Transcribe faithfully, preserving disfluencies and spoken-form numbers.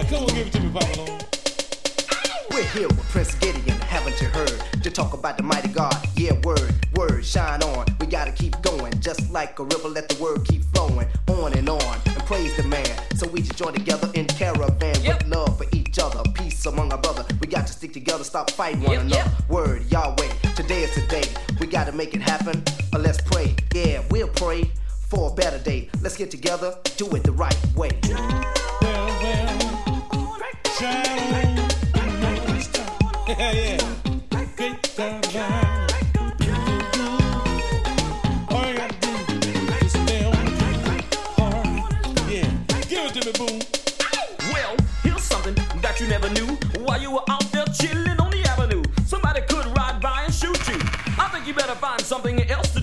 come on, give it to me, Papa Long. We're here with Prince Gideon, haven't you heard? To talk about the mighty God, yeah, word, word, shine on. We gotta keep going, just like a river, let the word keep flowing, on and on, and praise the man. So we just join together in caravan, yep, with love for each other, peace among our brother. We got to stick together, stop fighting one, yep, another. Yep. Word, Yahweh, today is the day. We gotta make it happen, or let's pray. Yeah, we'll pray for a better day. Let's get together, do it the right way. Well, well, shine on. Yeah, yeah. Get down, down. All you gotta do is stay on hard. Yeah, give it to me, boom. Well, here's something that you never knew. While you were out there chilling on the avenue, somebody could ride by and shoot you. I think you better find something else